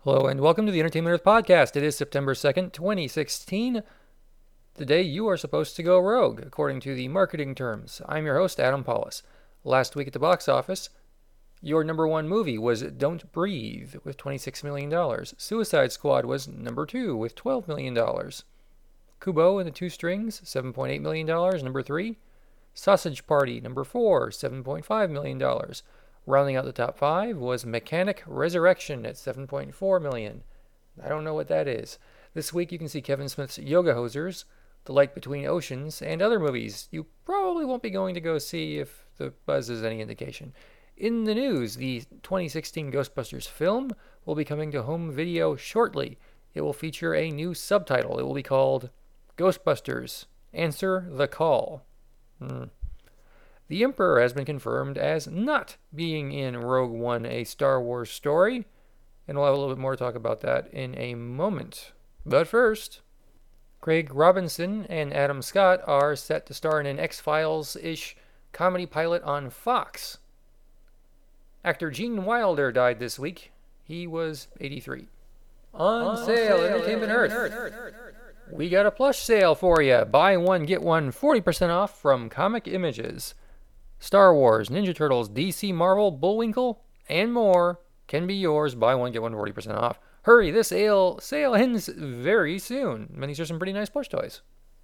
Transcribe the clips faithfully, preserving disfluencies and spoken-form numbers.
Hello and welcome to the Entertainment Earth Podcast. It is September second, twenty sixteen, the day you are supposed to go rogue, according to the marketing terms. I'm your host, Adam Paulus. Last week at the box office, your number one movie was Don't Breathe with twenty-six million dollars. Suicide Squad was number two with twelve million dollars. Kubo and the Two Strings, seven point eight million dollars, number three. Sausage Party, number four, seven point five million dollars. Rounding out the top five was Mechanic Resurrection at seven point four million dollars. I don't know what that is. This week you can see Kevin Smith's Yoga Hosers, The Light Between Oceans, and other movies you probably won't be going to go see if the buzz is any indication. In the news, the twenty sixteen Ghostbusters film will be coming to home video shortly. It will feature a new subtitle. It will be called Ghostbusters Answer the Call. Hmm. The Emperor has been confirmed as not being in Rogue One, a Star Wars story, and we'll have a little bit more to talk about that in a moment. But first, Craig Robinson and Adam Scott are set to star in an X-Files-ish comedy pilot on Fox. Actor Gene Wilder died this week. He was eighty-three. On, on sale, sale Entertainment Earth. Earth. We got a plush sale for you. Buy one, get one, forty percent off from Comic Images. Star Wars, Ninja Turtles, D C, Marvel, Bullwinkle, and more can be yours. Buy one, get one, forty percent off. Hurry, this sale, sale ends very soon. And these are some pretty nice plush toys.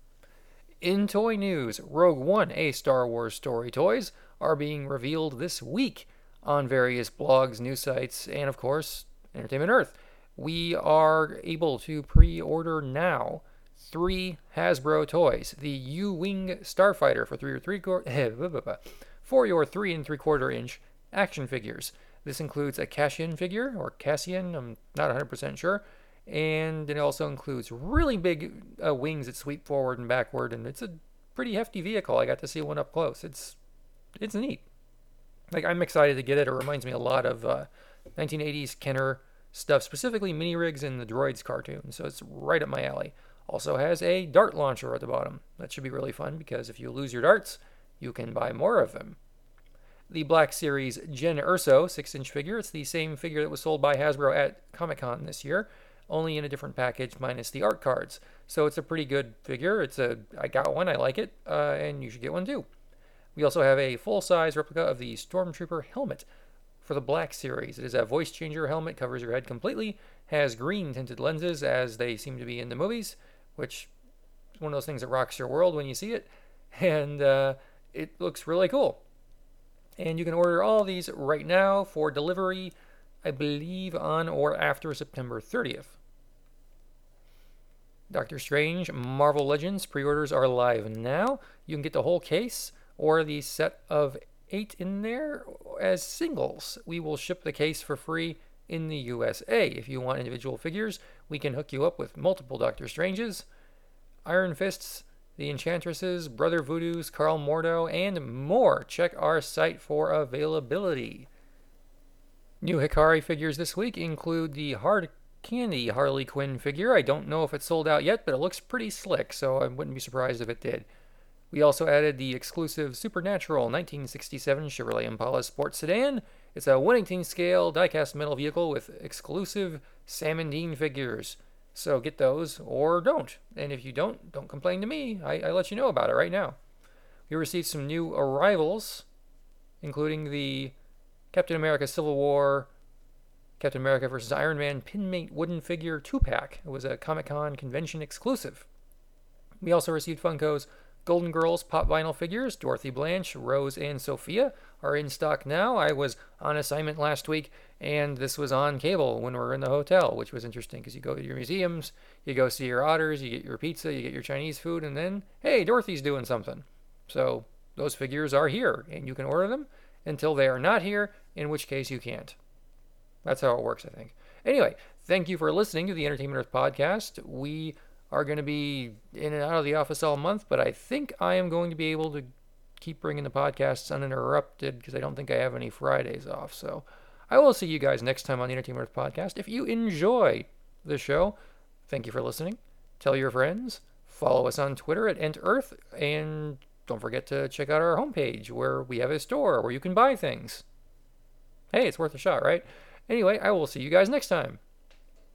In toy news, Rogue One, a Star Wars story toys, are being revealed this week on various blogs, news sites, and of course, Entertainment Earth. We are able to pre-order now three Hasbro toys. The U-Wing Starfighter for three or three quarter, for your three and three quarter inch action figures. This includes a Cassian figure, or Cassian, I'm not one hundred percent sure, and it also includes really big uh, wings that sweep forward and backward, and it's a pretty hefty vehicle. I got to see one up close. It's it's neat. Like, I'm excited to get it. It reminds me a lot of uh, nineteen eighties Kenner stuff, specifically mini rigs in the Droids cartoon, so it's right up my alley. Also has a dart launcher at the bottom. That should be really fun because if you lose your darts, you can buy more of them. The Black Series Jyn Erso six inch figure. It's the same figure that was sold by Hasbro at Comic-Con this year, only in a different package minus the art cards. So it's a pretty good figure. It's a I got one, I like it, uh, and you should get one too. We also have a full-size replica of the Stormtrooper helmet for the Black Series. It is a voice changer helmet, covers your head completely, has green tinted lenses as they seem to be in the movies, which is one of those things that rocks your world when you see it, and uh, it looks really cool. And you can order all these right now for delivery, I believe, on or after September thirtieth. Doctor Strange Marvel Legends pre-orders are live now. You can get the whole case or the set of eight in there as singles. We will ship the case for free in the U S A. If you want individual figures, we can hook you up with multiple Doctor Stranges, Iron Fists, the Enchantresses, Brother Voodoos, Carl Mordo, and more. Check our site for availability. New Hikari figures this week include the Hard Candy Harley Quinn figure. I don't know if it's sold out yet, but it looks pretty slick, so I wouldn't be surprised if it did. We also added the exclusive Supernatural nineteen sixty-seven Chevrolet Impala Sports Sedan. It's a one eighteenth scale die-cast metal vehicle with exclusive Sam and Dean figures. So get those, or don't. And if you don't, don't complain to me. I, I let you know about it right now. We received some new arrivals, including the Captain America Civil War, Captain America versus Iron Man Pinmate wooden figure two pack. It was a Comic-Con convention exclusive. We also received Funko's Golden Girls pop vinyl figures. Dorothy, Blanche, Rose, and Sophia are in stock now. I was on assignment last week, and this was on cable when we were in the hotel, which was interesting because you go to your museums, you go see your otters, you get your pizza, you get your Chinese food, and then, hey, Dorothy's doing something. So those figures are here, and you can order them until they are not here, in which case you can't. That's how it works, I think. Anyway, thank you for listening to the Entertainment Earth podcast. We are going to be in and out of the office all month, but I think I am going to be able to keep bringing the podcasts uninterrupted because I don't think I have any Fridays off. So I will see you guys next time on the Entertainment Earth podcast. If you enjoy the show, thank you for listening. Tell your friends. Follow us on Twitter at Ent Earth, and don't forget to check out our homepage where we have a store where you can buy things. Hey, it's worth a shot, right? Anyway, I will see you guys next time.